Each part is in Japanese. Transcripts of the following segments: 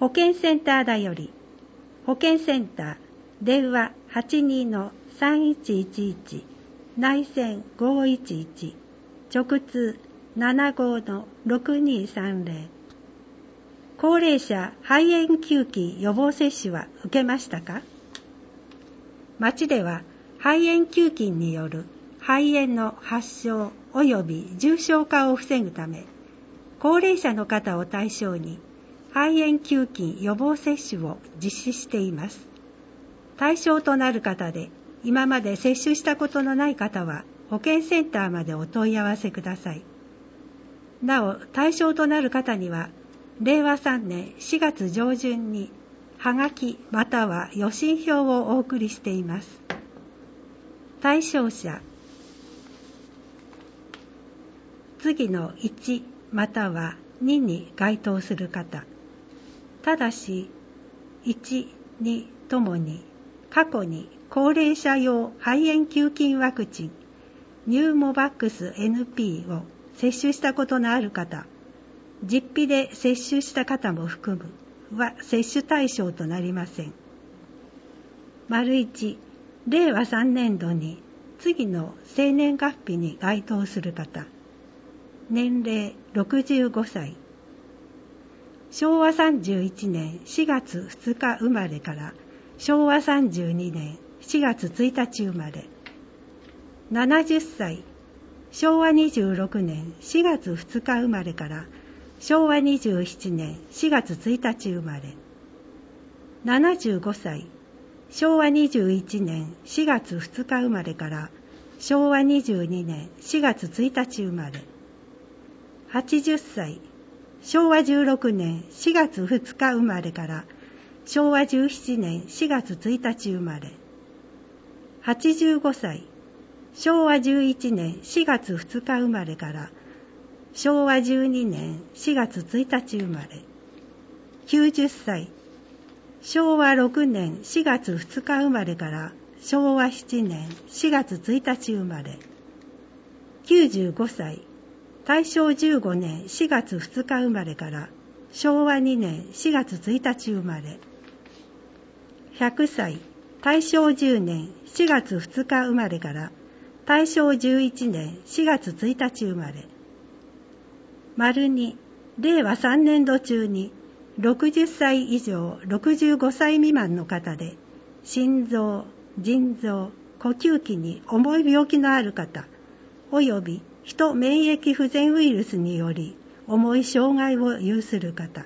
保健センターだより、保健センター、電話 82-3111、内線511、直通 75-6230。高齢者肺炎球菌予防接種は受けましたか？町では肺炎球菌による肺炎の発症及び重症化を防ぐため、高齢者の方を対象に肺炎球菌予防接種を実施しています。対象となる方で今まで接種したことのない方は保健センターまでお問い合わせください。なお、対象となる方には令和3年4月上旬にはがきまたは予診票をお送りしています。対象者、次の1または2に該当する方、ただし1、2ともに過去に高齢者用肺炎球菌ワクチンニューモバックス NP を接種したことのある方、実費で接種した方も含むは接種対象となりません。1、令和3年度に次の生年月日に該当する方、年齢65歳、昭和31年4月2日生まれから昭和32年4月1日生まれ、70歳、昭和26年4月2日生まれから昭和27年4月1日生まれ、75歳、昭和21年4月2日生まれから昭和22年4月1日生まれ、80歳、昭和16年4月2日生まれから昭和17年4月1日生まれ、85歳、昭和11年4月2日生まれから昭和12年4月1日生まれ、90歳、昭和6年4月2日生まれから昭和7年4月1日生まれ、95歳、大正15年4月2日生まれから昭和2年4月1日生まれ、100歳、大正10年4月2日生まれから大正11年4月1日生まれ、2、令和3年度中に60歳以上65歳未満の方で心臓、腎臓、呼吸器に重い病気のある方、および人免疫不全ウイルスにより重い障害を有する方。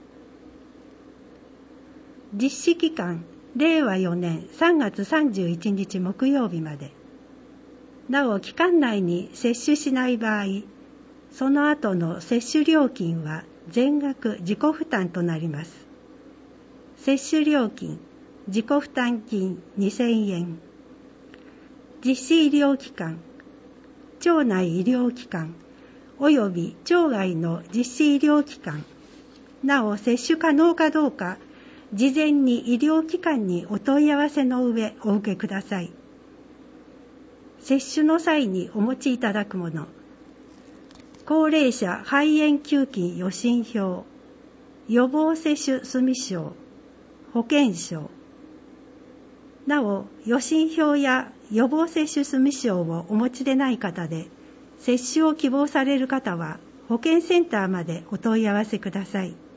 実施期間、令和4年3月31日木曜日まで。なお、期間内に接種しない場合、その後の接種料金は全額自己負担となります。接種料金、自己負担金2000円。実施医療機関、町内医療機関および町外の実施医療機関、なお接種可能かどうか、事前に医療機関にお問い合わせの上お受けください。接種の際にお持ちいただくもの、高齢者肺炎球菌予診票、予防接種済証、保険証。なお、予診票や予防接種済証をお持ちでない方で、接種を希望される方は保健センターまでお問い合わせください。